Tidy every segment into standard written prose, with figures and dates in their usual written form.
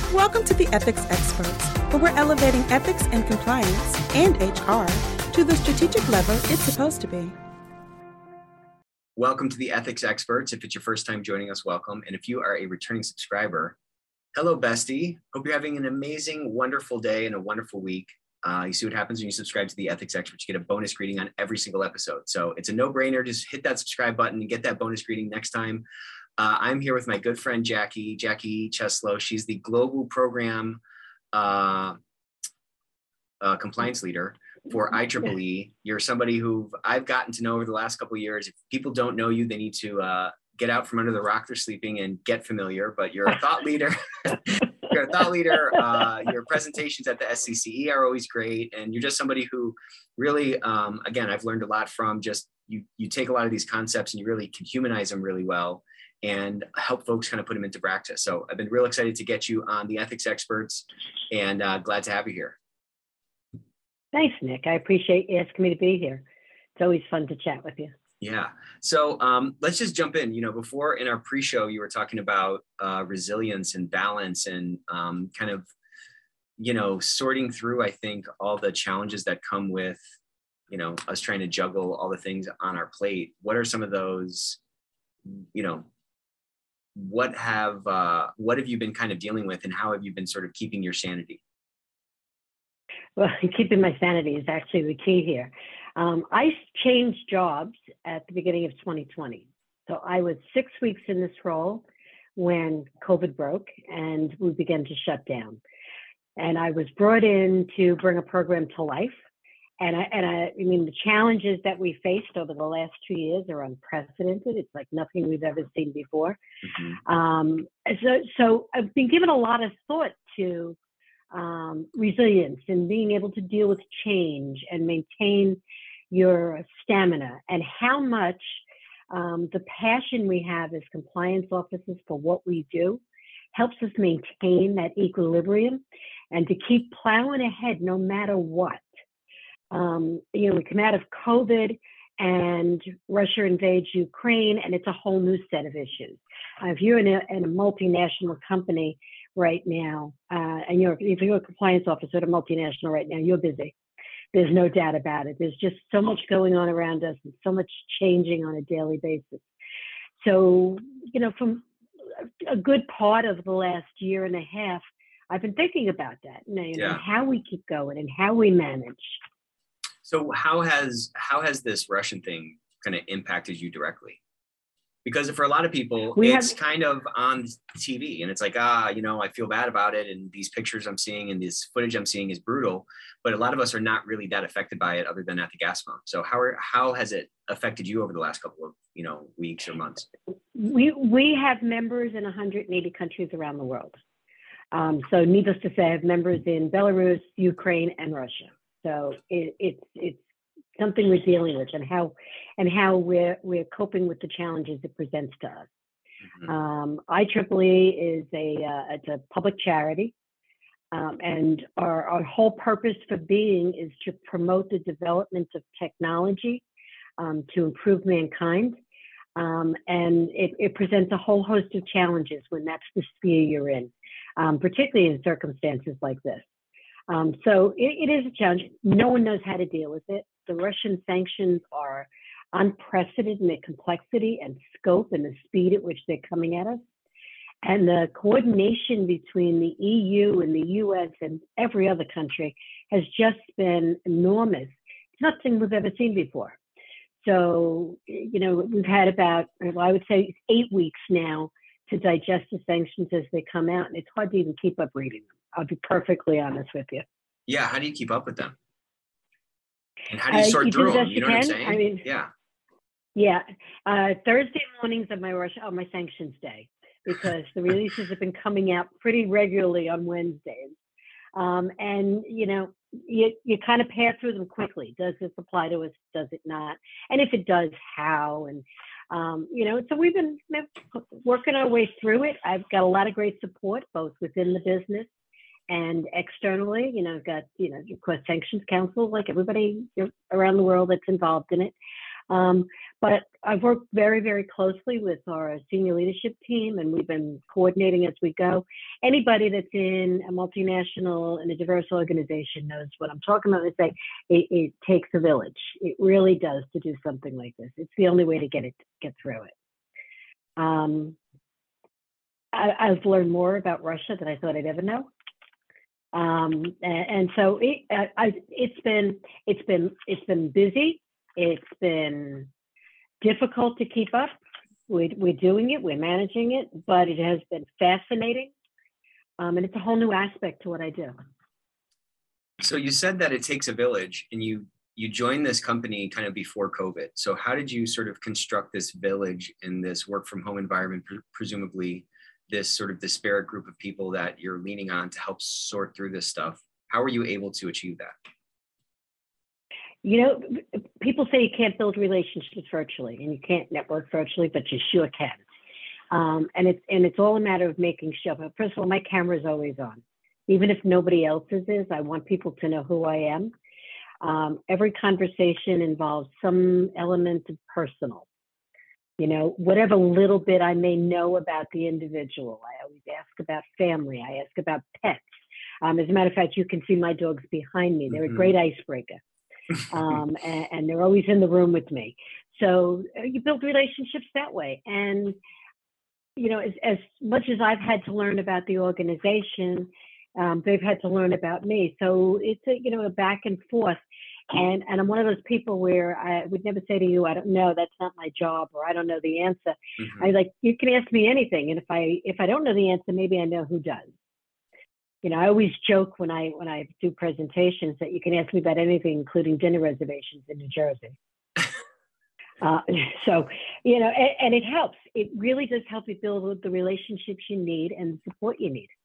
Welcome to the Ethics Experts, where we're elevating ethics and compliance and HR to the strategic level it's supposed to be. Welcome to the Ethics Experts. If it's your first time joining us, welcome. And if you are a returning subscriber, hello, bestie. Hope you're having an amazing, wonderful day and a wonderful week. You see what happens when you subscribe to the Ethics Experts. You get a bonus greeting on every single episode. So it's a no-brainer. Just hit that subscribe button and get that bonus greeting next time. I'm here with my good friend, Jackie Cheslow. She's the Global Program Compliance Leader for IEEE. You're somebody who I've gotten to know over the last couple of years. If people don't know you, they need to get out from under the rock they're sleeping and get familiar, but you're a thought leader. You're a thought leader. Your presentations at the SCCE are always great. And you're just somebody who really, again, I've learned a lot from just, you take a lot of these concepts and you really can humanize them really well and help folks kind of put them into practice. So I've been real excited to get you on the Ethics Experts and glad to have you here. Thanks, Nick. I appreciate you asking me to be here. It's always fun to chat with you. Yeah. So let's just jump in. You know, before in our pre-show, you were talking about resilience and balance and kind of, you know, sorting through, I think, all the challenges that come with, you know, us trying to juggle all the things on our plate. What are some of those, you know, what have you been kind of dealing with and how have you been sort of keeping your sanity? Well, keeping my sanity is actually the key here. I changed jobs at the beginning of 2020. So I was 6 weeks in this role when COVID broke and we began to shut down. And I was brought in to bring a program to life. And I mean, the challenges that we faced over the last 2 years are unprecedented. It's like nothing we've ever seen before. Mm-hmm. So I've been given a lot of thought to resilience and being able to deal with change and maintain your stamina, and how much the passion we have as compliance officers for what we do helps us maintain that equilibrium and to keep plowing ahead no matter what. You know, we come out of COVID and Russia invades Ukraine, and it's a whole new set of issues. If you're in a multinational company right now, and if you're a compliance officer at a multinational right now, you're busy. There's no doubt about it. There's just so much going on around us and so much changing on a daily basis. So, you know, from a good part of the last year and a half, I've been thinking about that, you know, how we keep going and how we manage. So how has this Russian thing kind of impacted you directly? Because for a lot of people, it's kind of on TV and it's like, you know, I feel bad about it. And these pictures I'm seeing and this footage I'm seeing is brutal, but a lot of us are not really that affected by it other than at the gas pump. So how has it affected you over the last couple of, you know, weeks or months? We have members in 180 countries around the world. So needless to say, I have members in Belarus, Ukraine, and Russia. So it's something we're dealing with, and how we're coping with the challenges it presents to us. Mm-hmm. IEEE is it's a public charity, and our whole purpose for being is to promote the development of technology to improve mankind, and it presents a whole host of challenges when that's the sphere you're in, particularly in circumstances like this. So it is a challenge. No one knows how to deal with it. The Russian sanctions are unprecedented in their complexity and scope and the speed at which they're coming at us. And the coordination between the EU and the US and every other country has just been enormous. It's nothing we've ever seen before. So, you know, we've had about, well, I would say 8 weeks now to digest the sanctions as they come out. And it's hard to even keep up reading them. I'll be perfectly honest with you. Yeah. How do you keep up with them? And how do you sort through them? You know what I'm saying? I mean, yeah. Thursday mornings are my sanctions day, because the releases have been coming out pretty regularly on Wednesdays. And, you know, you kind of pass through them quickly. Does this apply to us? Does it not? And if it does, how? And, you know, so we've been working our way through it. I've got a lot of great support, both within the business and externally. You know, I've got, you know, of course, Sanctions Council, like everybody around the world that's involved in it. But I've worked very, very closely with our senior leadership team, and we've been coordinating as we go. Anybody that's in a multinational and a diverse organization knows what I'm talking about. It's like it takes a village. It really does to do something like this. It's the only way to get through it. I've learned more about Russia than I thought I'd ever know. And so it's been busy. It's been difficult to keep up. We're doing it, we're managing it, but it has been fascinating. And it's a whole new aspect to what I do. So you said that it takes a village, and you joined this company kind of before COVID. So how did you sort of construct this village in this work from home environment, presumably this sort of disparate group of people that you're leaning on to help sort through this stuff? How were you able to achieve that? You know, people say you can't build relationships virtually and you can't network virtually, but you sure can. And it's all a matter of making sure. First of all, my camera is always on. Even if nobody else's is, I want people to know who I am. Every conversation involves some element of personal. You know, whatever little bit I may know about the individual. I always ask about family. I ask about pets. As a matter of fact, you can see my dogs behind me. They're a great icebreaker. And they're always in the room with me. So you build relationships that way. And, you know, as much as I've had to learn about the organization, they've had to learn about me. So it's a back and forth. And I'm one of those people where I would never say to you, I don't know, that's not my job, or I don't know the answer. Mm-hmm. I like, you can ask me anything. And if I don't know the answer, maybe I know who does. You know, I always joke when I do presentations that you can ask me about anything, including dinner reservations in New Jersey. So, you know, and it helps. It really does help you build the relationships you need and the support you need.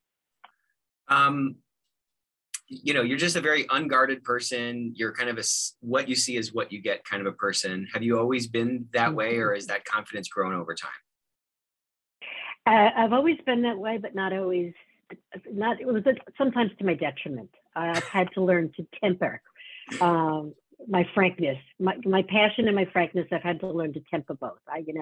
You know, you're just a very unguarded person. You're kind of what you see is what you get kind of a person. Have you always been that way, or has that confidence grown over time? I've always been that way, but not always. It was sometimes to my detriment. I've had to learn to temper my frankness, my passion and my frankness. I've had to learn to temper both.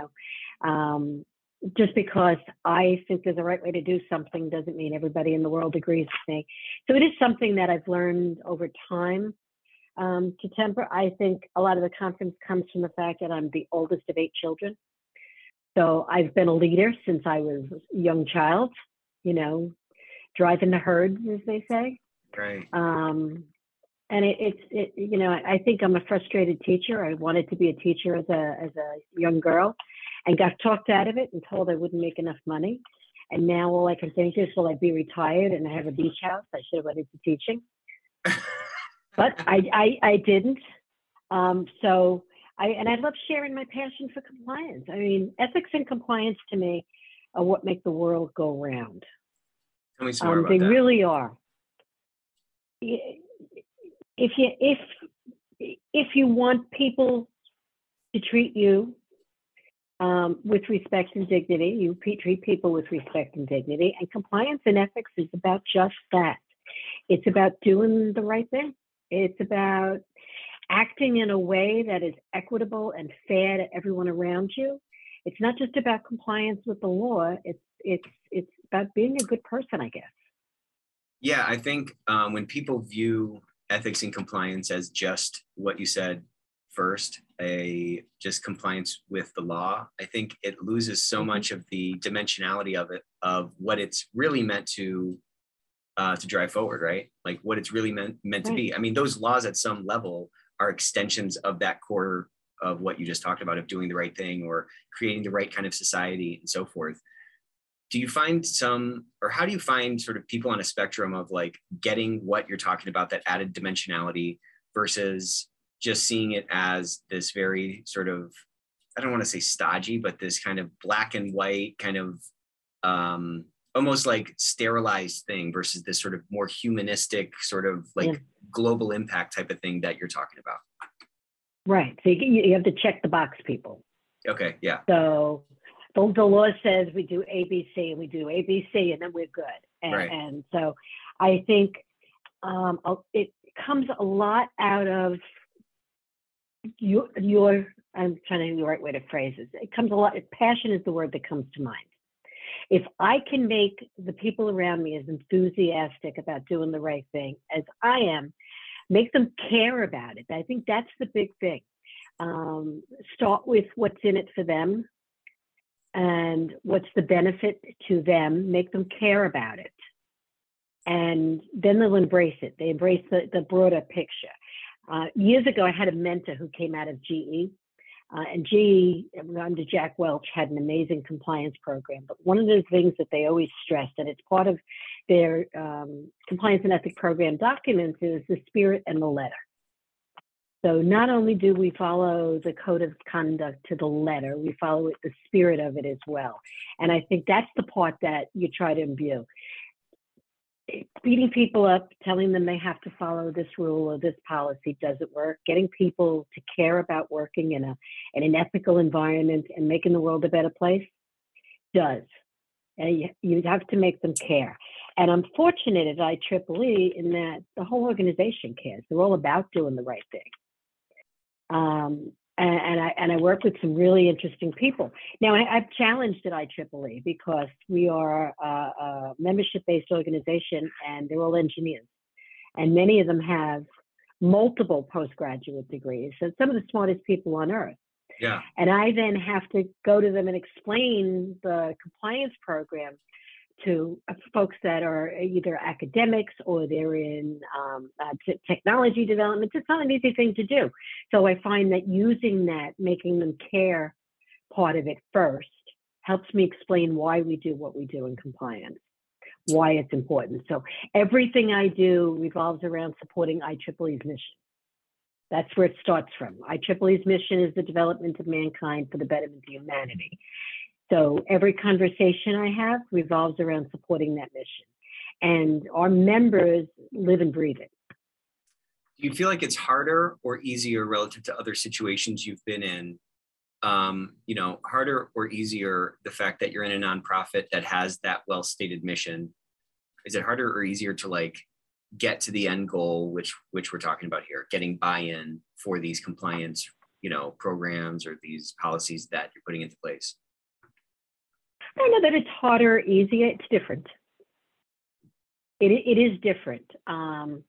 Just because I think there's a right way to do something doesn't mean everybody in the world agrees with me. So it is something that I've learned over time to temper. I think a lot of the confidence comes from the fact that I'm the oldest of 8 children. So I've been a leader since I was a young child, you know, driving the herds, as they say. Right. And you know, I think I'm a frustrated teacher. I wanted to be a teacher as a young girl, and got talked out of it and told I wouldn't make enough money. And now all I can think is, will I be retired and I have a beach house? I should have went into teaching. But I didn't. So I love sharing my passion for compliance. I mean, ethics and compliance to me are what make the world go round. Tell me some more about they that. They really are. If you want people to treat you with respect and dignity, you treat people with respect and dignity, and compliance and ethics is about just that. It's about doing the right thing. It's about acting in a way that is equitable and fair to everyone around you. It's not just about compliance with the law. It's about being a good person, I guess. Yeah, I think when people view ethics and compliance as just what you said first, just compliance with the law, I think it loses so much of the dimensionality of it, of what it's really meant to drive forward, right? Like what it's really meant to be. I mean, those laws at some level are extensions of that core of what you just talked about, of doing the right thing or creating the right kind of society and so forth. Do you find how do you find sort of people on a spectrum of like getting what you're talking about, that added dimensionality, versus just seeing it as this very sort of, I don't want to say stodgy, but this kind of black and white kind of almost like sterilized thing, versus this sort of more humanistic sort of like global impact type of thing that you're talking about? Right. So you have to check the box, people. Okay. Yeah. So the law says we do ABC, and we do ABC, and then we're good. And so I think it comes a lot out of your I'm trying to think of the right way to phrase this. It comes a lot, passion is the word that comes to mind. If I can make the people around me as enthusiastic about doing the right thing as I am, make them care about it. I think that's the big thing. Start with what's in it for them and what's the benefit to them, make them care about it. And then they'll embrace it. They embrace the broader picture. Years ago, I had a mentor who came out of GE. And GE, under Jack Welch, had an amazing compliance program. But one of the things that they always stressed, and it's part of their compliance and ethics program documents, is the spirit and the letter. So not only do we follow the code of conduct to the letter, we follow it, the spirit of it as well. And I think that's the part that you try to imbue. Beating people up, telling them they have to follow this rule or this policy doesn't work. Getting people to care about working in an ethical environment and making the world a better place does. And you have to make them care. And I'm fortunate at IEEE in that the whole organization cares. They're all about doing the right thing. And I work with some really interesting people. Now, I've challenged at IEEE because we are a membership-based organization, and they're all engineers. And many of them have multiple postgraduate degrees, so some of the smartest people on earth. Yeah. And I then have to go to them and explain the compliance program to folks that are either academics or they're in technology development. It's not an easy thing to do. So I find that using that, making them care part of it first, helps me explain why we do what we do in compliance, why it's important. So everything I do revolves around supporting IEEE's mission. That's where it starts from. IEEE's mission is the development of mankind for the betterment of humanity. So every conversation I have revolves around supporting that mission. And our members live and breathe it. Do you feel like it's harder or easier relative to other situations you've been in? Harder or easier, the fact that you're in a nonprofit that has that well-stated mission? Is it harder or easier to get to the end goal, which we're talking about here, getting buy-in for these compliance, programs or these policies that you're putting into place? I don't know that it's harder or easier. It's different. It is different. I'll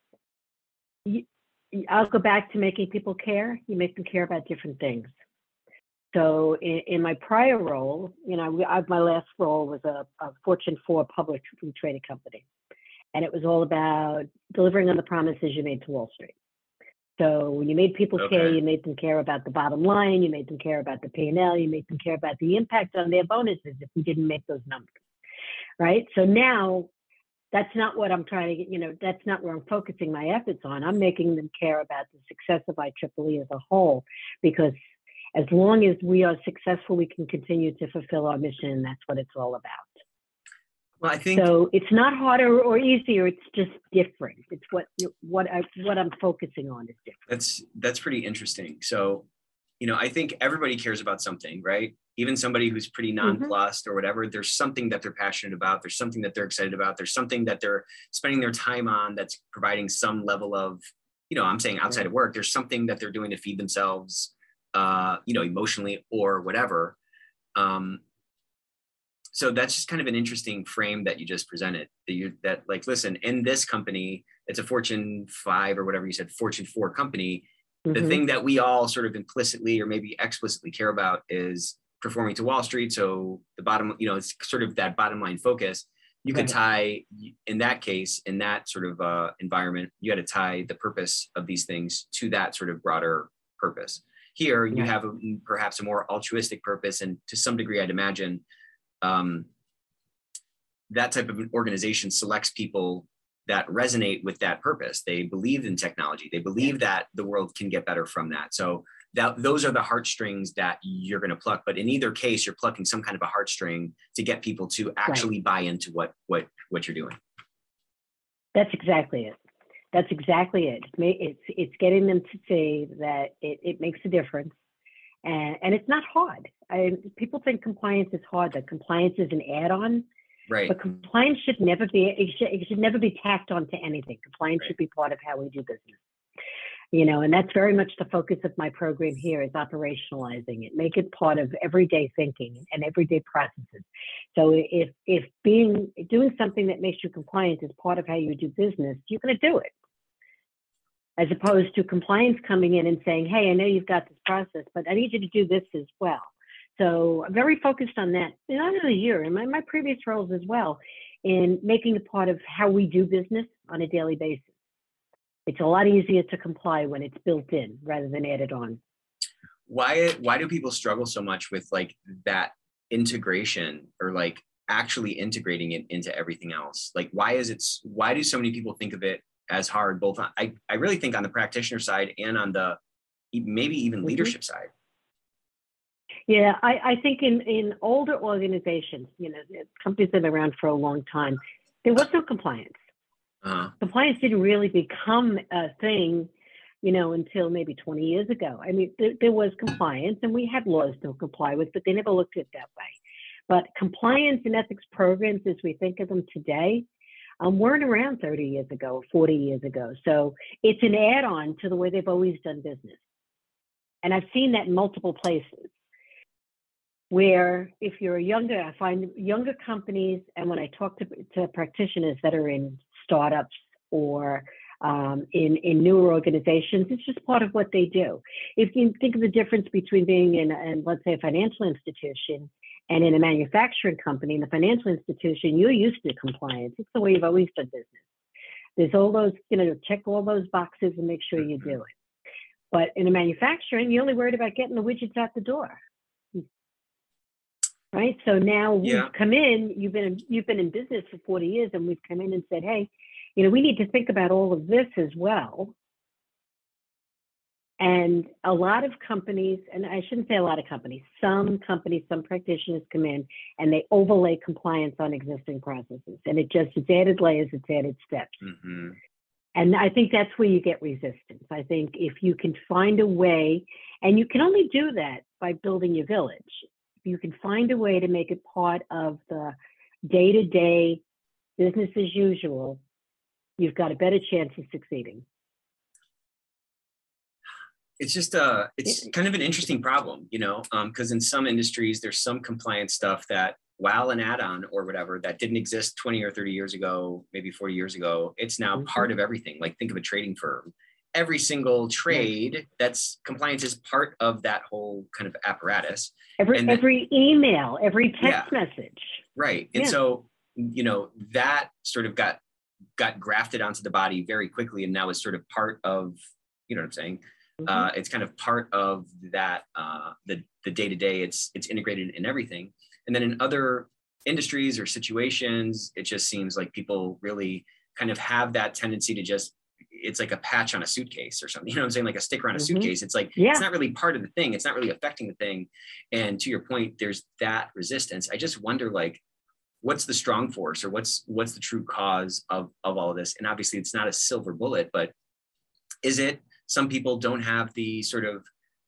go back to making people care. You make them care about different things. So in my prior role, my last role was a Fortune 4 publicly traded company. And it was all about delivering on the promises you made to Wall Street. So when you made people care, you made them care about the bottom line, you made them care about the P&L, you made them care about the impact on their bonuses if we didn't make those numbers, right? So now that's not what I'm trying to get, that's not where I'm focusing my efforts on. I'm making them care about the success of IEEE as a whole, because as long as we are successful, we can continue to fulfill our mission, and that's what it's all about. Well, I think so. It's not harder or easier. It's just different. It's what I'm focusing on is different. That's pretty interesting. So, I think everybody cares about something, right? Even somebody who's pretty nonplussed or whatever. There's something that they're passionate about. There's something that they're excited about. There's something that they're spending their time on that's providing some level of, I'm saying outside of work. There's something that they're doing to feed themselves, emotionally or whatever. So that's just kind of an interesting frame that you just presented, listen, in this company, it's a Fortune 5 or whatever you said, Fortune 4 company. The thing that we all sort of implicitly or maybe explicitly care about is performing to Wall Street. So the bottom, it's sort of that bottom line focus. You could tie, in that case, in that sort of environment, you had to tie the purpose of these things to that sort of broader purpose. Here, you have perhaps a more altruistic purpose. And to some degree, I'd imagine, that type of an organization selects people that resonate with that purpose. They believe in technology. They believe that the world can get better from that. So those are the heartstrings that you're going to pluck. But in either case, you're plucking some kind of a heartstring to get people to actually buy into what you're doing. That's exactly it. That's exactly it. It's getting them to see that it makes a difference. And it's not hard. People think compliance is hard, that compliance is an add-on. Right. But compliance should never be, it should never be tacked on to anything. Compliance should be part of how we do business. And that's very much the focus of my program here is operationalizing it, make it part of everyday thinking and everyday processes. So if doing something that makes you compliant is part of how you do business, you're going to do it. As opposed to compliance coming in and saying, hey, I know you've got this process, but I need you to do this as well. So I'm very focused on that, not only here, in my previous roles as well, in making it part of how we do business on a daily basis. It's a lot easier to comply when it's built in rather than added on. Why do people struggle so much with like that integration or like actually integrating it into everything else? Like, why do so many people think of it as hard, both on, I really think on the practitioner side and on the maybe even leadership side? Yeah, I think in older organizations, companies that have been around for a long time, there was no compliance. Compliance didn't really become a thing, until maybe 20 years ago. I mean, there was compliance and we had laws to comply with, but they never looked at it that way. But compliance and ethics programs, as we think of them today, weren't around 30 years ago, 40 years ago. So it's an add-on to the way they've always done business. And I've seen that in multiple places where if you're I find younger companies, and when I talk to practitioners that are in startups or in newer organizations, it's just part of what they do. If you think of the difference between being in let's say, a financial institution and in a manufacturing company, in the financial institution, you're used to compliance. It's the way you've always done business. There's all those, check all those boxes and make sure you do it. But in a manufacturing, you're only worried about getting the widgets out the door. Right. So now we've come in, you've been in business for 40 years, and we've come in and said, hey, we need to think about all of this as well. And a lot of companies, and I shouldn't say a lot of companies, some practitioners come in and they overlay compliance on existing processes. And it's added layers, it's added steps. Mm-hmm. And I think that's where you get resistance. I think if you can find a way, and you can only do that by building your village, if you can find a way to make it part of the day-to-day business as usual, you've got a better chance of succeeding. It's just it's kind of an interesting problem, because in some industries, there's some compliance stuff that, while an add-on or whatever that didn't exist 20 or 30 years ago, maybe 40 years ago, it's now part of everything. Like, think of a trading firm. Every single trade, that's compliance is part of that whole kind of apparatus. Every email, every text message. Right. And so, that sort of got grafted onto the body very quickly, and now is sort of part of, what I'm saying? It's kind of part of that, the day-to-day, it's integrated in everything. And then in other industries or situations, it just seems like people really kind of have that tendency to just, it's like a patch on a suitcase or something, I'm saying, like a sticker on a suitcase. It's like, it's not really part of the thing. It's not really affecting the thing. And to your point, there's that resistance. I just wonder, like, what's the strong force, or what's the true cause of all of this? And obviously it's not a silver bullet, but is it, some people don't have the sort of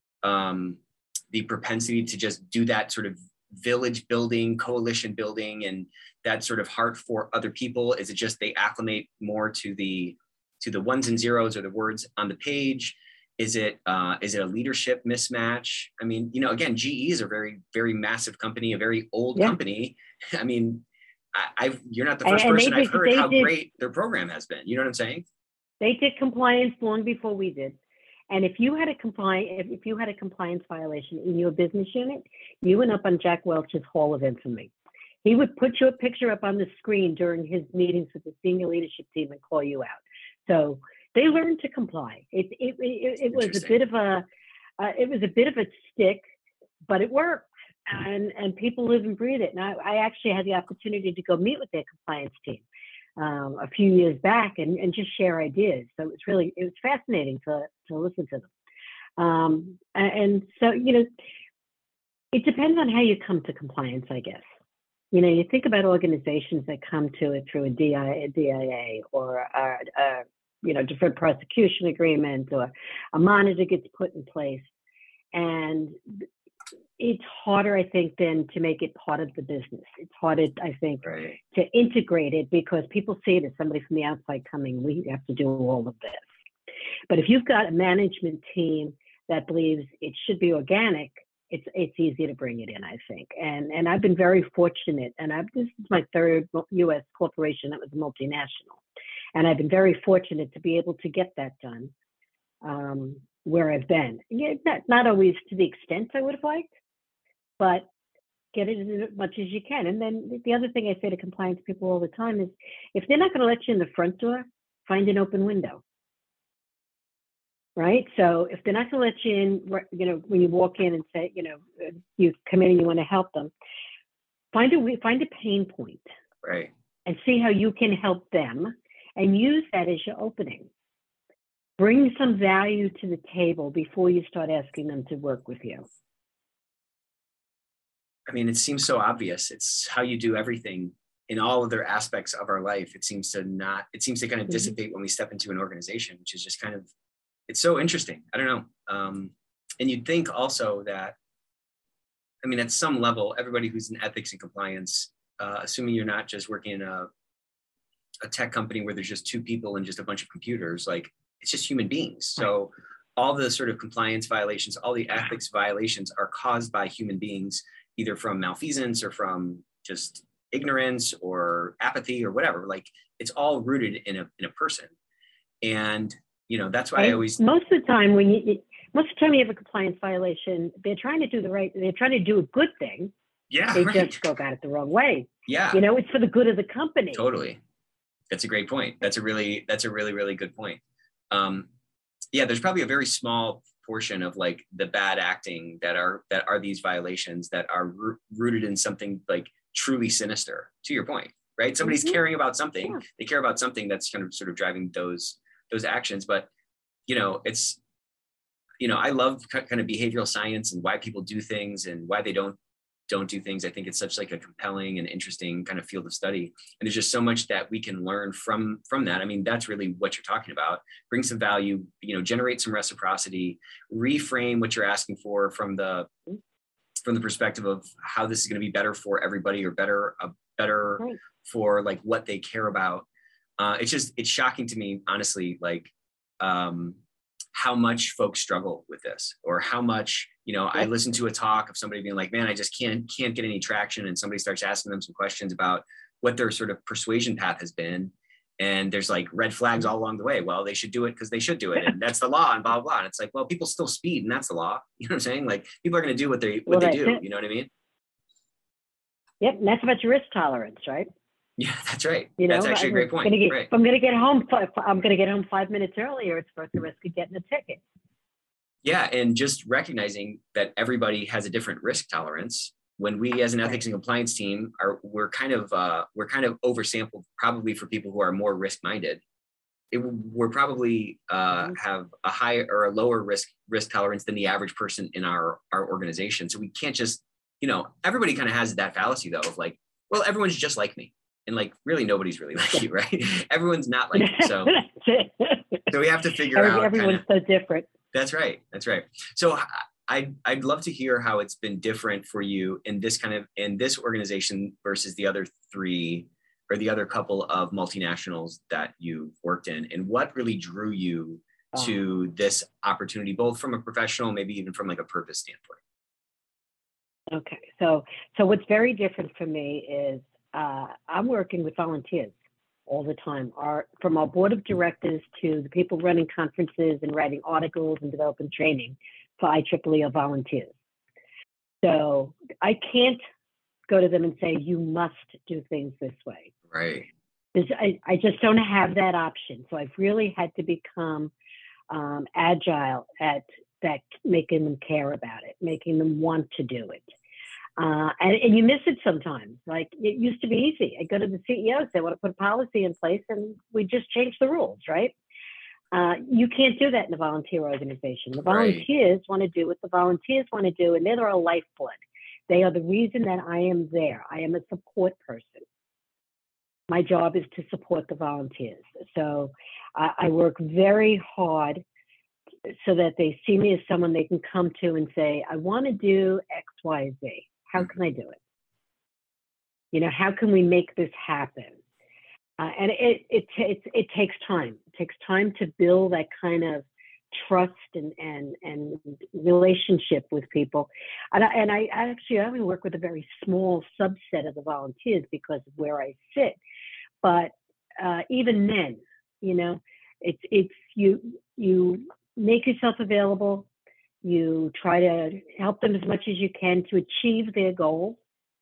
the propensity to just do that sort of village building, coalition building, and that sort of heart for other people? Is it just they acclimate more to the ones and zeros or the words on the page? Is it a leadership mismatch? I mean, again, GE is a very, very massive company, a very old company. I mean, you're not the first person I've heard how great their program has been. You know what I'm saying? They did compliance long before we did. And if you had a compliance violation in your business unit, you went up on Jack Welch's Hall of Infamy. He would put your picture up on the screen during his meetings with the senior leadership team and call you out. So they learned to comply. It was a bit of a stick, but it worked. And people live and breathe it. And I actually had the opportunity to go meet with their compliance team a few years back and just share ideas. So it was fascinating to listen to them. And so, it depends on how you come to compliance, I guess. You think about organizations that come to it through a DIA or a deferred prosecution agreement, or a monitor gets put in place. And it's harder, I think, than to make it part of the business. It's harder, I think, to integrate it, because people see it as somebody from the outside coming, we have to do all of this. But if you've got a management team that believes it should be organic, it's easy to bring it in, I think. And I've been very fortunate, and this is my third U.S. corporation that was a multinational. And I've been very fortunate to be able to get that done where I've been. Yeah, not always to the extent I would have liked, but get it as much as you can. And then the other thing I say to compliance people all the time is, if they're not going to let you in the front door, find an open window. Right? So if they're not going to let you in, when you walk in and say, you come in and you want to help them, find a pain point. Right. And see how you can help them, and use that as your opening. Bring some value to the table before you start asking them to work with you. I mean, it seems so obvious. It's how you do everything in all other aspects of our life. It seems to kind of dissipate when we step into an organization, which is just kind of, it's so interesting. I don't know. And you'd think also that, I mean, at some level, everybody who's in ethics and compliance, assuming you're not just working in a tech company where there's just two people and just a bunch of computers, like, it's just human beings. So all the sort of compliance violations, all the ethics violations are caused by human beings, either from malfeasance or from just ignorance or apathy or whatever. Like, it's all rooted in a person. And that's why I always, most of the time you have a compliance violation, they're trying to do a good thing. Yeah, they right. just go about it the wrong way. Yeah, it's for the good of the company. Totally. That's a great point. That's a really, really good point. There's probably a very small portion of like the bad acting that are these violations that are rooted in something like truly sinister, to your point, right? Somebody's caring about something. Yeah. They care about something that's kind of sort of driving those actions. But, it's, I love kind of behavioral science and why people do things and why they don't do things. I think it's such like a compelling and interesting kind of field of study. And there's just so much that we can learn from that. I mean, that's really what you're talking about. Bring some value, generate some reciprocity, reframe what you're asking for from the perspective of how this is going to be better for everybody, or better right. for like what they care about. It's shocking to me, honestly, like how much folks struggle with this, or how much, I listen to a talk of somebody being like, man, I just can't get any traction. And somebody starts asking them some questions about what their sort of persuasion path has been. And there's like red flags all along the way. Well, they should do it because they should do it. And that's the law and blah, blah, blah. And it's like, well, people still speed and that's the law. You know what I'm saying? Like, people are going to do what they do. You know what I mean? Yep. And that's about your risk tolerance, right? Yeah, that's right. That's actually a great point. If I'm going to get home 5 minutes earlier, it's worth the risk of getting a ticket. Yeah, and just recognizing that everybody has a different risk tolerance. When we, as an ethics and compliance team, we're kind of oversampled, probably for people who are more risk-minded. We're probably have a higher or a lower risk tolerance than the average person in our organization. So we can't just, everybody kind of has that fallacy though of like, well, everyone's just like me. And like, really, nobody's really like you, right? Everyone's not like you. So we have to figure out. Everyone's so different. That's right. So I'd love to hear how it's been different for you in this organization versus the other three, or the other couple of multinationals that you've worked in, and what really drew you to this opportunity, both from a professional, maybe even from like a purpose standpoint. Okay. So what's very different for me is, I'm working with volunteers all the time, from our board of directors to the people running conferences and writing articles and developing training for IEEE are volunteers. So I can't go to them and say, you must do things this way. Right. I just don't have that option. So I've really had to become agile at that, making them care about it, making them want to do it. And you miss it sometimes. Like, it used to be easy. I go to the CEO, say, I want to put a policy in place, and we just change the rules, right? You can't do that in a volunteer organization. The volunteers want to do what the volunteers want to do, and they're our lifeblood. They are the reason that I am there. I am a support person. My job is to support the volunteers. So I work very hard so that they see me as someone they can come to and say, I want to do X, Y, Z. How can I do it? How can we make this happen? And it takes time. It takes time to build that kind of trust and relationship with people. And I actually only work with a very small subset of the volunteers because of where I sit. But even then, you know, it's you make yourself available. You try to help them as much as you can to achieve their goals.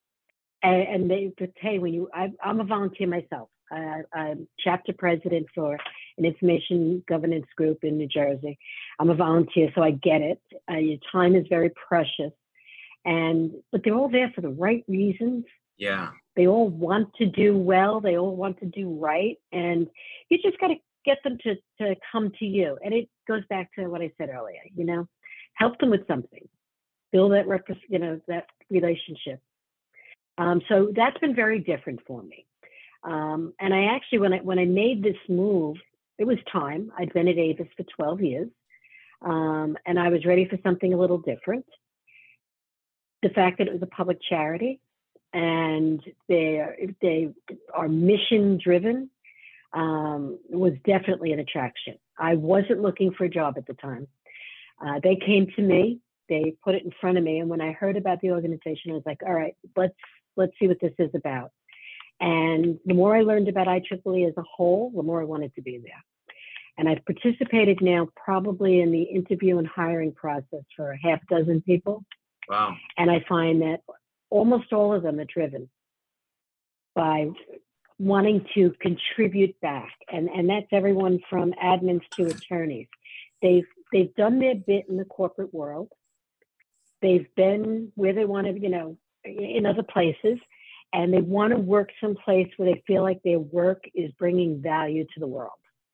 And they hey, I'm a volunteer myself. I'm chapter president for an information governance group in New Jersey. I'm a volunteer, so I get it. Your time is very precious, but they're all there for the right reasons. Yeah. They all want to do well. They all want to do right, and you just got to get them to come to you. And it goes back to what I said earlier. You know, help them with something, build that that relationship. So that's been very different for me. And I actually, when I made this move, it was time. I'd been at Avis for 12 years, and I was ready for something a little different. The fact that it was a public charity and they are mission driven was definitely an attraction. I wasn't looking for a job at the time. They came to me, they put it in front of me, and when I heard about the organization, I was like, all right, let's see what this is about. And the more I learned about IEEE as a whole, the more I wanted to be there. And I've participated now probably in the interview and hiring process for a half dozen people. Wow. And I find that almost all of them are driven by wanting to contribute back. And that's everyone from admins to attorneys. They've done their bit in the corporate world. They've been where they want to, in other places. And they want to work someplace where they feel like their work is bringing value to the world.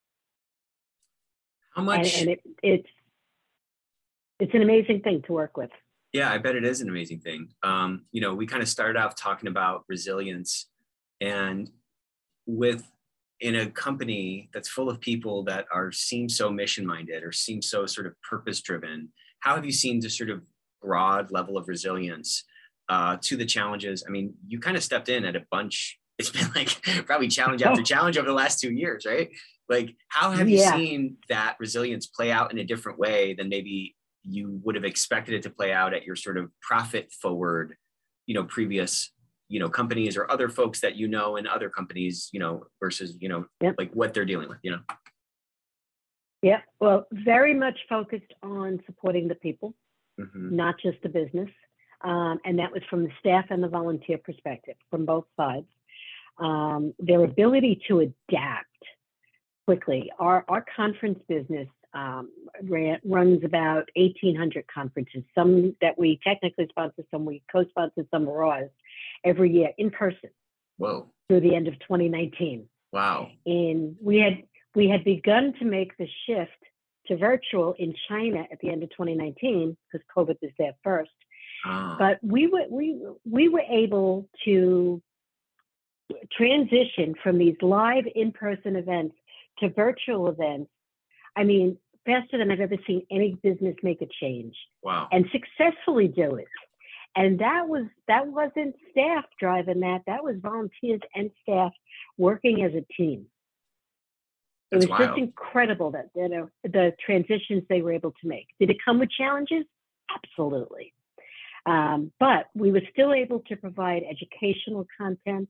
How much? And it's an amazing thing to work with. Yeah, I bet it is an amazing thing. We kind of started off talking about resilience, and in a company that's full of people that seem so mission minded or seem so sort of purpose driven, how have you seen this sort of broad level of resilience to the challenges? I mean, you kind of stepped in at a bunch. It's been like probably challenge after challenge over the last 2 years, right? Like, how have you seen that resilience play out in a different way than maybe you would have expected it to play out at your sort of profit forward, previous, companies or other folks that in other companies, versus, like what they're dealing with, Yeah, well, very much focused on supporting the people, not just the business. And that was from the staff and the volunteer perspective, from both sides. Their ability to adapt quickly. Our conference business runs about 1,800 conferences, some that we technically sponsor, some we co-sponsor, some are ours, every year in person. Whoa. Through the end of 2019. Wow. And we had begun to make the shift to virtual in China at the end of 2019 because COVID was there first. But we were able to transition from these live in-person events to virtual events. I mean, faster than I've ever seen any business make a change. Wow. And successfully do it. And that wasn't staff driving that. That was volunteers and staff working as a team. It was just incredible that the transitions they were able to make. Did it come with challenges? Absolutely. But we were still able to provide educational content.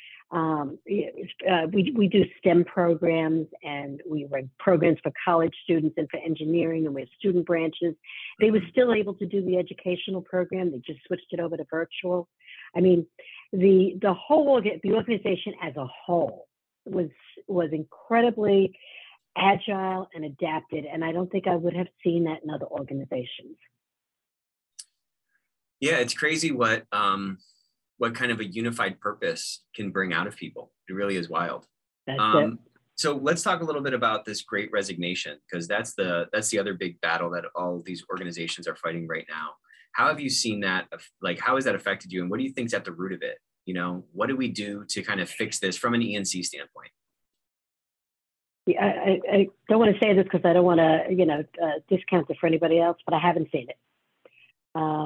We do STEM programs, and we run programs for college students and for engineering, and we have student branches. They were still able to do the educational program. They just switched it over to virtual. I mean, the organization as a whole was incredibly agile and adapted, and I don't think I would have seen that in other organizations. Yeah, it's crazy what kind of a unified purpose can bring out of people. It really is wild. That's it. So let's talk a little bit about this Great Resignation, because that's the other big battle that all of these organizations are fighting right now. How have you seen that? Like, how has that affected you, and what do you think's at the root of it? What do we do to kind of fix this from an E&C standpoint? Yeah, I don't want to say this because I don't want to, discount it for anybody else, but I haven't seen it.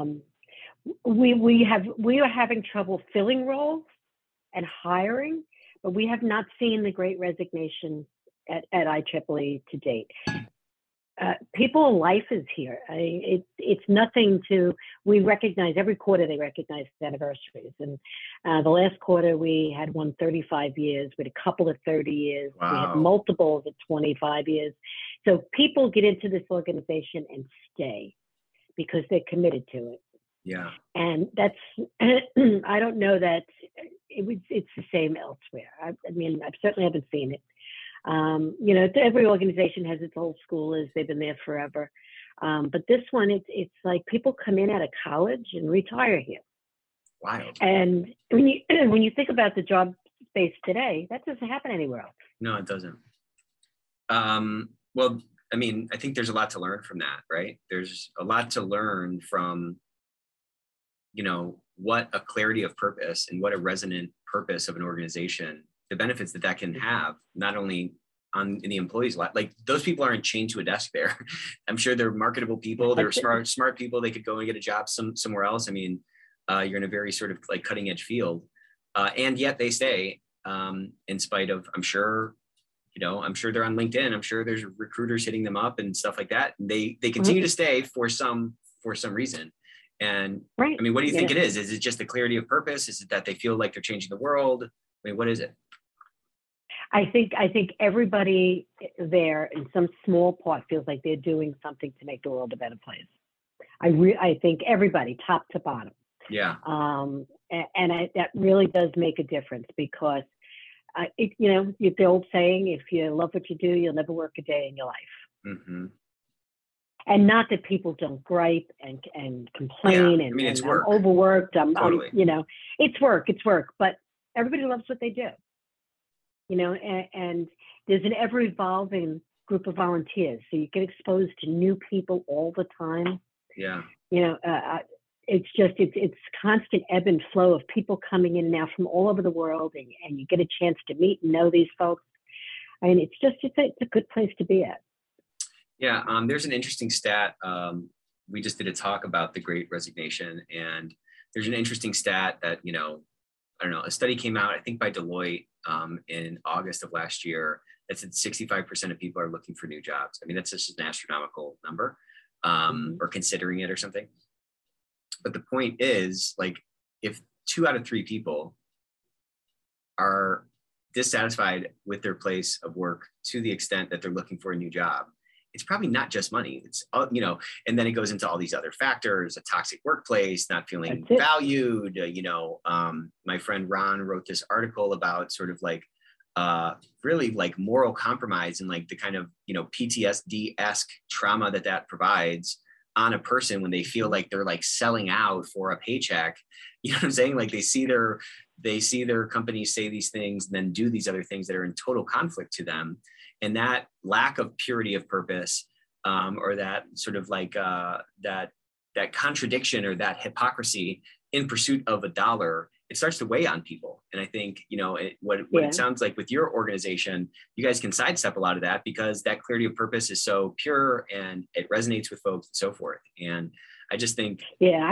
We are having trouble filling roles and hiring, but we have not seen the Great Resignation at IEEE to date. People, life is here. It's nothing to, we recognize every quarter, they recognize the anniversaries. And the last quarter, we had 135 years, we had a couple of 30 years, Wow. we had multiples of 25 years. So people get into this organization and stay because they're committed to it. Yeah. And that's, I don't know that it's the same elsewhere. I mean, I certainly haven't seen it. You know, every organization has its old schoolers. They've been there forever. But this one, it's like people come in out of college and retire here. Wild. And when you think about the job space today, that doesn't happen anywhere else. No, it doesn't. Well, I mean, I think there's a lot to learn from that, right? There's a lot to learn from, you know, what a clarity of purpose and what a resonant purpose of an organization, the benefits that can have, not only in the employees' life. Like, those people aren't chained to a desk there. I'm sure they're marketable people. They're smart people. They could go and get a job somewhere else. I mean, you're in a very sort of like cutting edge field, and yet they stay in spite of, I'm sure they're on LinkedIn. I'm sure there's recruiters hitting them up and stuff like that. And they continue to stay for some reason. And right. I mean, what do you think it is? Is it just the clarity of purpose? Is it that they feel like they're changing the world? I mean, what is it? I think everybody there in some small part feels like they're doing something to make the world a better place. I think everybody, top to bottom. Yeah. That really does make a difference because, you know, the old saying, if you love what you do, you'll never work a day in your life. Mm-hmm. And not that people don't gripe and complain. Yeah. I mean, it's work. I'm overworked. Totally. You know, it's work, but everybody loves what they do. You know, and there's an ever evolving group of volunteers. So you get exposed to new people all the time. Yeah. You know, it's constant ebb and flow of people coming in now from all over the world, and you get a chance to meet and know these folks. I mean, it's a good place to be at. Yeah. There's an interesting stat. We just did a talk about the Great Resignation, and there's an interesting stat that, you know, I don't know, a study came out, I think by Deloitte in August of last year, that said 65% of people are looking for new jobs. I mean, that's just an astronomical number, or considering it or something. But the point is, like, if 2 out of 3 people are dissatisfied with their place of work to the extent that they're looking for a new job, it's probably not just money. It's, you know, and then it goes into all these other factors: a toxic workplace, not feeling valued. You know, my friend Ron wrote this article about sort of like really like moral compromise and like the kind of, you know, PTSD-esque trauma that provides on a person when they feel like they're like selling out for a paycheck. You know what I'm saying? Like they see their companies say these things and then do these other things that are in total conflict to them. And that lack of purity of purpose, or that sort of like that contradiction or that hypocrisy in pursuit of a dollar, it starts to weigh on people. And I think, you know, what it sounds like with your organization, you guys can sidestep a lot of that because that clarity of purpose is so pure and it resonates with folks and so forth. And I just think,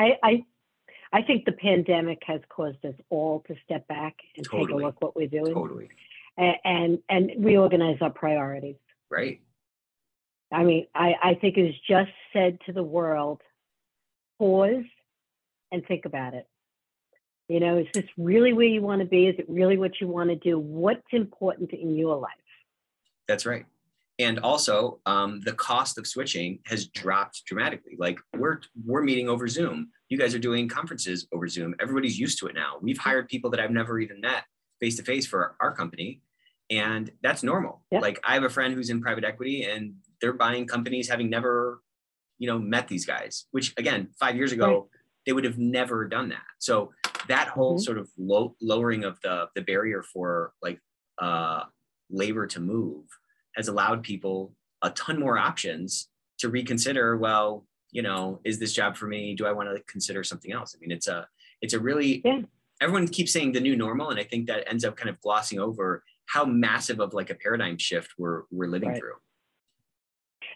I think the pandemic has caused us all to step back and take a look what we're doing. Totally. And reorganize our priorities. Right. I mean, I think it's just said to the world, pause and think about it. You know, is this really where you want to be? Is it really what you want to do? What's important in your life? That's right. And also, the cost of switching has dropped dramatically. Like we're meeting over Zoom. You guys are doing conferences over Zoom. Everybody's used to it now. We've hired people that I've never even met face to face for our company. And that's normal. Yep. Like I have a friend who's in private equity and they're buying companies having never, you know, met these guys, which again, 5 years ago, they would have never done that. So that whole sort of lowering of the barrier for like labor to move has allowed people a ton more options to reconsider, well, you know, is this job for me? Do I want to consider something else? I mean, it's a really, everyone keeps saying the new normal. And I think that ends up kind of glossing over how massive of like a paradigm shift we're living through.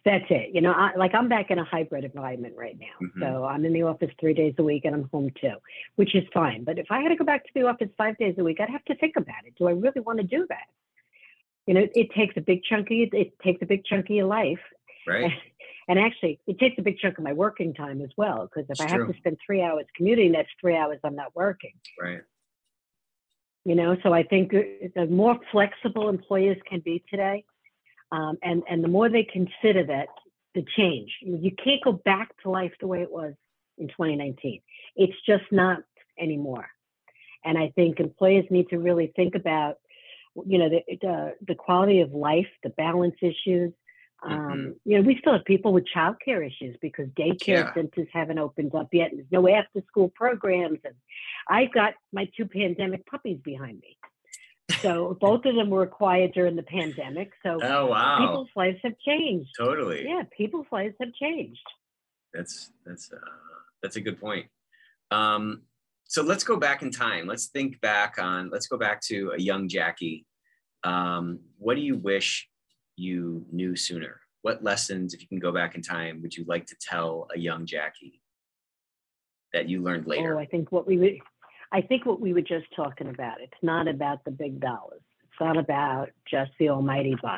That's it. I'm back in a hybrid environment right now. Mhm. So I'm in the office 3 days a week and I'm home too, which is fine. But if I had to go back to the office 5 days a week, I'd have to think about it. Do I really want to do that? It takes a big chunk of your life. Right. And actually, it takes a big chunk of my working time as well. Because if It's I have true. to spend 3 hours commuting, that's 3 hours I'm not working. Right. So I think the more flexible employers can be today, and the more they consider that the change, you can't go back to life the way it was in 2019. It's just not anymore. And I think employers need to really think about, the quality of life, the balance issues. We still have people with childcare issues because daycare centers haven't opened up yet. And there's no after school programs. And I've got my 2 pandemic puppies behind me. So both of them were acquired during the pandemic. So Oh, wow. people's lives have changed. Totally. Yeah, people's lives have changed. That's a good point. So let's go back in time. Let's go back to a young Jackie. What do you wish you knew sooner? What lessons, if you can go back in time, would you like to tell a young Jackie that you learned later? Oh, I think what we were just talking about. It's not about the big dollars. It's not about just the almighty buck.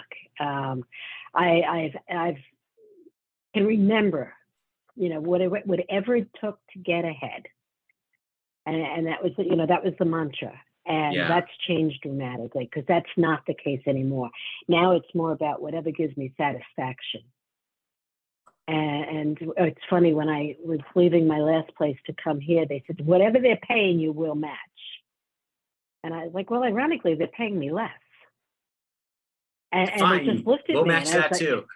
I can remember, whatever it took to get ahead, and that was the mantra. And that's changed dramatically because that's not the case anymore. Now it's more about whatever gives me satisfaction. And it's funny, when I was leaving my last place to come here, they said, whatever they're paying you, we'll match. And I was like, well, ironically, they're paying me less. And they just looked at me. We'll match that too.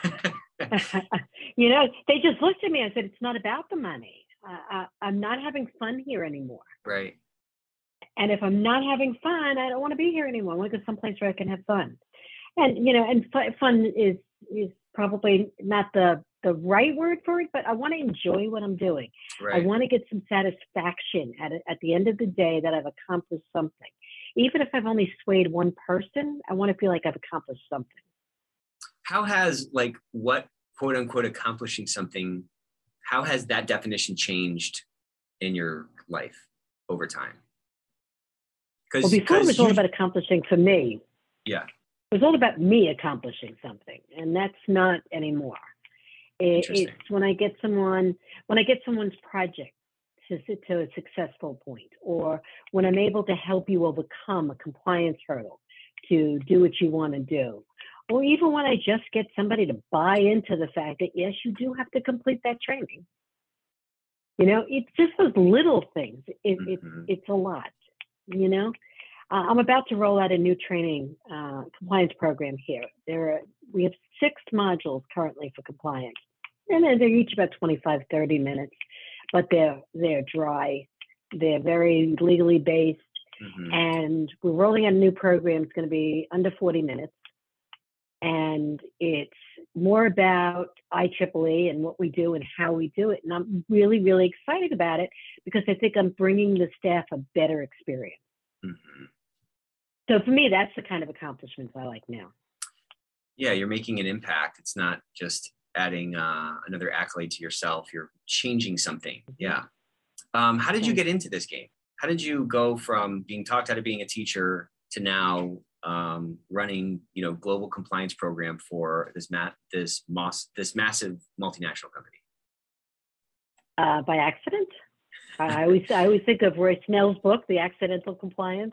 They just looked at me. I said, it's not about the money. I'm not having fun here anymore. Right. And if I'm not having fun, I don't want to be here anymore. I want to go someplace where I can have fun. And fun is probably not the right word for it, but I want to enjoy what I'm doing. Right. I want to get some satisfaction at the end of the day that I've accomplished something. Even if I've only swayed one person, I want to feel like I've accomplished something. How has, what quote unquote accomplishing something, how has that definition changed in your life over time? Well, before it was all about accomplishing for me. Yeah. It was all about me accomplishing something, and that's not anymore. It's when I get someone's project to a successful point, or when I'm able to help you overcome a compliance hurdle to do what you want to do, or even when I just get somebody to buy into the fact that, yes, you do have to complete that training. It's just those little things. It's a lot. I'm about to roll out a new training compliance program here. We have 6 modules currently for compliance, and they're each about 25, 30 minutes, but they're dry. They're very legally based, and we're rolling out a new program. It's going to be under 40 minutes, and it's more about IEEE and what we do and how we do it. And I'm really, really excited about it because I think I'm bringing the staff a better experience. So for me, that's the kind of accomplishments I like now. Yeah, you're making an impact. It's not just adding another accolade to yourself. You're changing something. Yeah. How did you get into this game? How did you go from being talked out of being a teacher to now running, global compliance program for this massive multinational company? By accident. I always think of Roy Snell's book, The Accidental Compliance.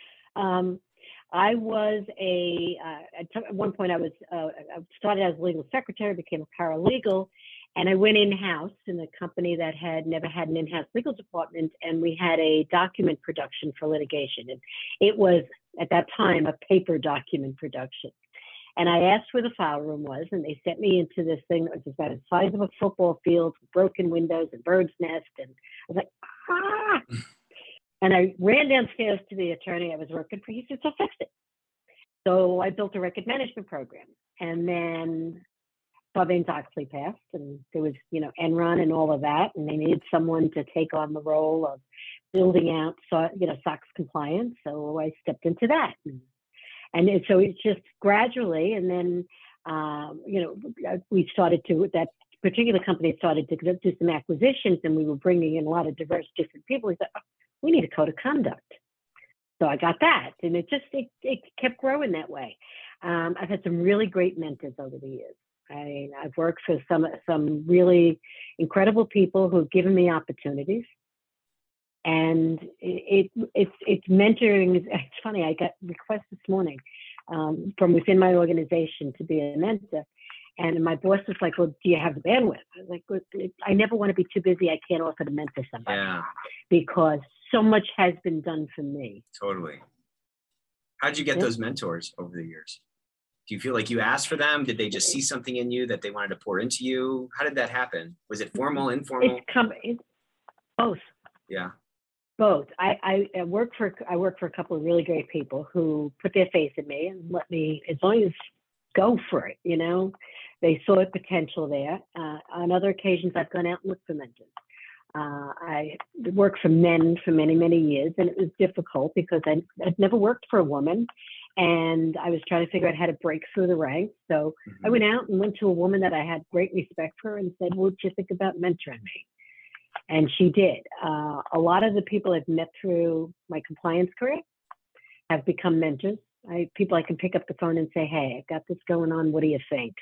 I was at one point I started as a legal secretary, became a paralegal, and I went in-house in a company that had never had an in-house legal department, and we had a document production for litigation. And it was, at that time, a paper document production. And I asked where the file room was, and they sent me into this thing that was about the size of a football field, with broken windows and bird's nest. And I was like, ah! And I ran downstairs to the attorney I was working for. He said, so fix it. So I built a record management program. And then Sarbanes-Oxley passed, and there was, Enron and all of that. And they needed someone to take on the role of building out, SOX compliance. So I stepped into that. And so it's just gradually. And then We started to, that particular company started to do some acquisitions, and we were bringing in a lot of diverse, different people. We thought, oh, we need a code of conduct. So I got that, and it kept growing that way. I've had some really great mentors over the years. I've worked for some really incredible people who've given me opportunities, and it's mentoring. It's funny. I got requests this morning from within my organization to be a mentor, and my boss was like, "Well, do you have the bandwidth?" I was like, "Well, I never want to be too busy. I can't offer to mentor somebody because so much has been done for me." Totally. How'd you get those mentors over the years? Do you feel like you asked for them? Did they just see something in you that they wanted to pour into you? How did that happen? Was it formal, informal? It's both. Yeah. Both. I work for a couple of really great people who put their faith in me and let me, as long as go for it, They saw a potential there. On other occasions, I've gone out and looked for mentors. I worked for men for many, many years, and it was difficult because I'd never worked for a woman, and I was trying to figure out how to break through the ranks. So I went out and went to a woman that I had great respect for and said, "What do you think about mentoring me?" And she did. A lot of the people I've met through my compliance career have become mentors. People I can pick up the phone and say, "Hey, I've got this going on. What do you think?"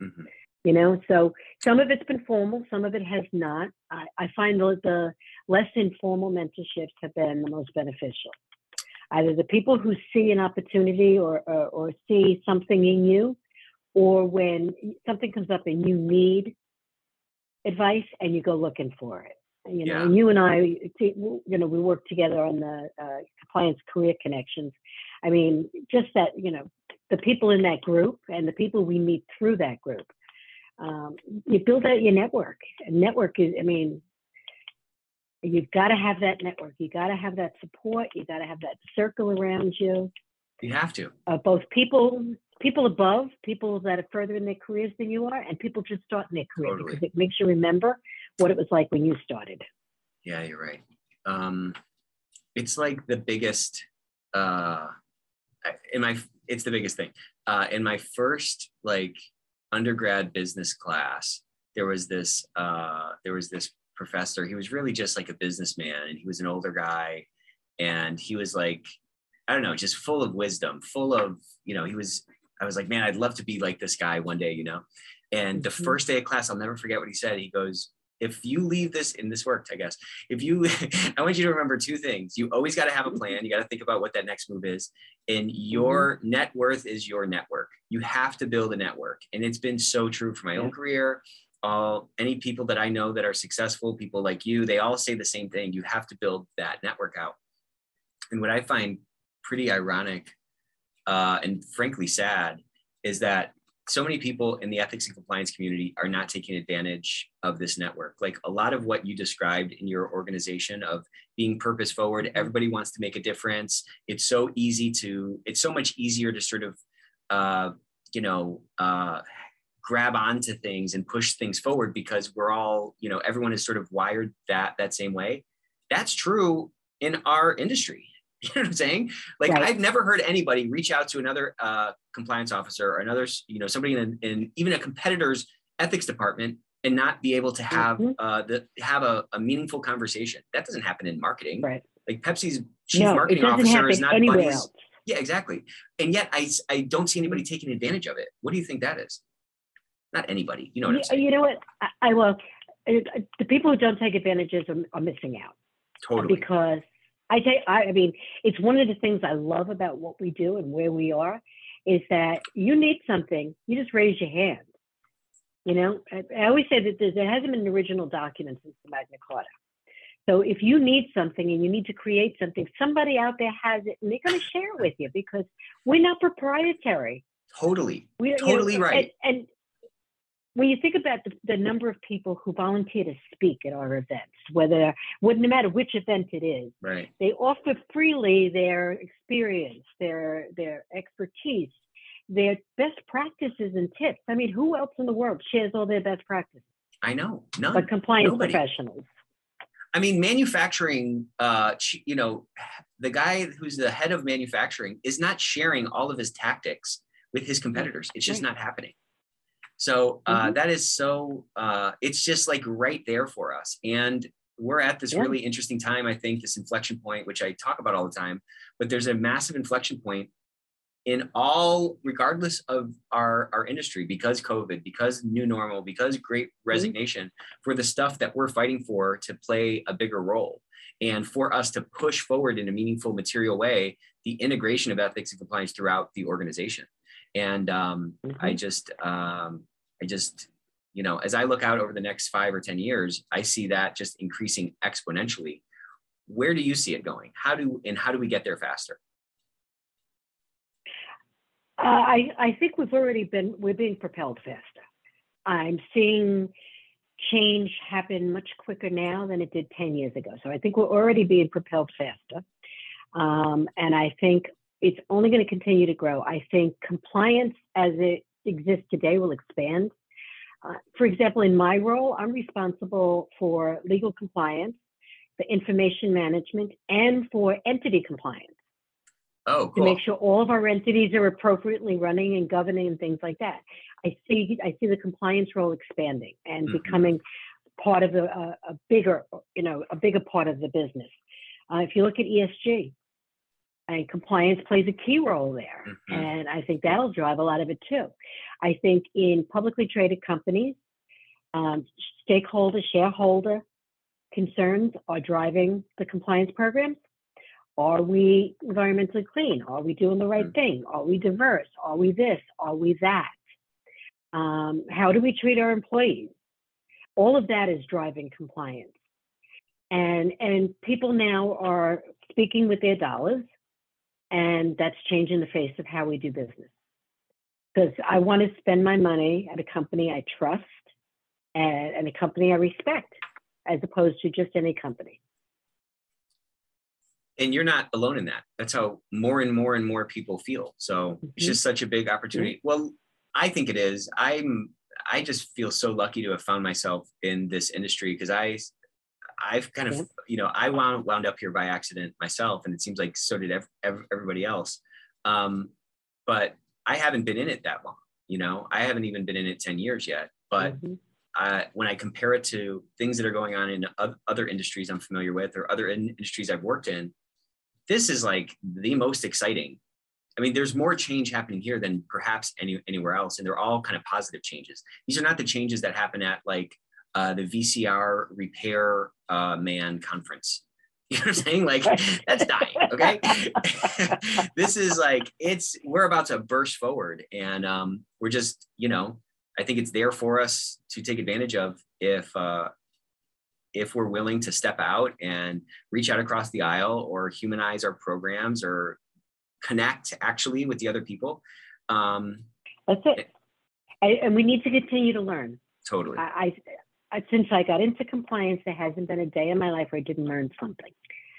So some of it's been formal, some of it has not. I find the less informal mentorships have been the most beneficial. Either the people who see an opportunity or see something in you, or when something comes up and you need advice and you go looking for it. And you and I, we work together on the Compliance Career Connections. I mean, just that, the people in that group and the people we meet through that group, you build out your network. And network is, you've got to have that network. You got to have that support. You got to have that circle around you. You have to. Both people above, people that are further in their careers than you are, and people just starting their career. Totally. Because it makes you remember what it was like when you started. Yeah, you're right. It's like the biggest, it's the biggest thing. In my first undergrad business class, there was this professor. He was really just like a businessman, and he was an older guy, and he was just full of wisdom, full of, I was like, man, I'd love to be like this guy one day, And the first day of class, I'll never forget what he said. He goes, "If you leave this," and this worked, I guess. I want you to remember two things. You always got to have a plan. You got to think about what that next move is. And your net worth is your network. You have to build a network. And it's been so true for my own career. Any people that I know that are successful, people like you, they all say the same thing. You have to build that network out. And what I find pretty ironic and frankly sad is that so many people in the ethics and compliance community are not taking advantage of this network. Like a lot of what you described in your organization of being purpose forward, everybody wants to make a difference. It's so much easier to sort of, grab onto things and push things forward because we're all, everyone is sort of wired that same way. That's true in our industry. You know what I'm saying? Right. I've never heard anybody reach out to another compliance officer or another, somebody in even a competitor's ethics department and not be able to have a meaningful conversation. That doesn't happen in marketing. Right. Like Pepsi's chief marketing officer is not buddies. Else. Yeah, exactly. And yet I don't see anybody taking advantage of it. What do you think that is? Not anybody. You know what I'm saying? You know what? The people who don't take advantages are missing out. Totally. Because it's one of the things I love about what we do and where we are is that you need something, you just raise your hand. I always say that there hasn't been an original document since the Magna Carta. So if you need something and you need to create something, somebody out there has it and they're going to share it with you because we're not proprietary. Totally. Totally right. And when you think about the number of people who volunteer to speak at our events, no matter which event it is, right. They offer freely their experience, their expertise, their best practices and tips. I mean, who else in the world shares all their best practices? I know, none. But compliance professionals. I mean, manufacturing, the guy who's the head of manufacturing is not sharing all of his tactics with his competitors. It's just not happening. So that is so, it's just like right there for us. And we're at this really interesting time, I think, this inflection point, which I talk about all the time, but there's a massive inflection point in all, regardless of our industry, because COVID, because new normal, because great resignation, for the stuff that we're fighting for to play a bigger role. And for us to push forward in a meaningful, material way, the integration of ethics and compliance throughout the organization. And I just, you know, as I look out over the next 5 or 10 years, I see that just increasing exponentially. Where do you see it going? How do we get there faster? I think we're being propelled faster. I'm seeing change happen much quicker now than it did 10 years ago. So I think we're already being propelled faster. And I think it's only going to continue to grow. I think compliance as it exists today will expand. For example, in my role, I'm responsible for legal compliance, for information management, and for entity compliance. Oh, cool. To make sure all of our entities are appropriately running and governing and things like that. I see the compliance role expanding and becoming part of a bigger part of the business. If you look at ESG, compliance plays a key role there. And I think that'll drive a lot of it too. I think in publicly traded companies, shareholder concerns are driving the compliance programs. Are we environmentally clean? Are we doing the right thing? Are we diverse? Are we this? Are we that? How do we treat our employees? All of that is driving compliance. And people now are speaking with their dollars, and that's changing the face of how we do business. Because I want to spend my money at a company I trust and a company I respect, as opposed to just any company. And you're not alone in that. That's how more and more and more people feel. So it's just such a big opportunity. Well, I think it is. I just feel so lucky to have found myself in this industry, because I've kind of, you know, I wound up here by accident myself, and it seems like so did everybody else. But I haven't been in it that long. You know, I haven't even been in it 10 years yet. But when I compare it to things that are going on in other industries I'm familiar with, or other industries I've worked in, this is like the most exciting. I mean, there's more change happening here than perhaps anywhere else. And they're all kind of positive changes. These are not the changes that happen at like the VCR repair man conference. You know what I'm saying? Like, that's dying, okay? This is like, we're about to burst forward. And we're just, you know, I think it's there for us to take advantage of if we're willing to step out and reach out across the aisle, or humanize our programs, or connect actually with the other people. That's it. And we need to continue to learn. Totally. Since I got into compliance, there hasn't been a day in my life where I didn't learn something.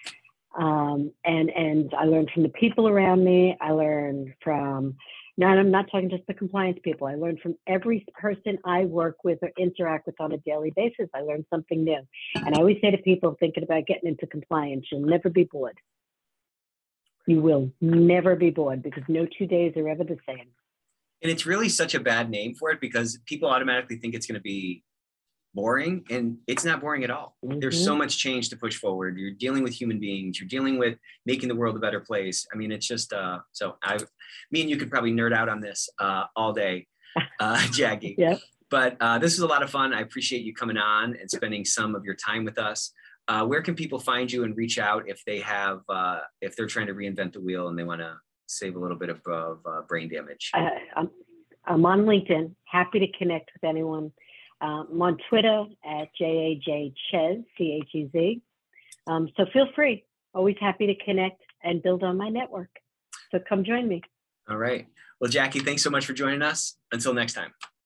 And I learned from the people around me. I learned from, now I'm not talking just the compliance people. I learned from every person I work with or interact with on a daily basis. I learned something new. And I always say to people thinking about getting into compliance, you'll never be bored. You will never be bored, because no 2 days are ever the same. And it's really such a bad name for it, because people automatically think it's going to be boring, and it's not boring at all. There's so much change to push forward. You're dealing with human beings. You're dealing with making the world a better place. I mean, it's just, me and you could probably nerd out on this all day, Jackie. Yeah. But this was a lot of fun. I appreciate you coming on and spending some of your time with us. Where can people find you and reach out if they have, if they're trying to reinvent the wheel and they want to save a little bit of brain damage? I'm on LinkedIn. Happy to connect with anyone. I'm on Twitter at JAJ Chez. So feel free. Always happy to connect and build on my network. So come join me. All right. Well, Jackie, thanks so much for joining us. Until next time.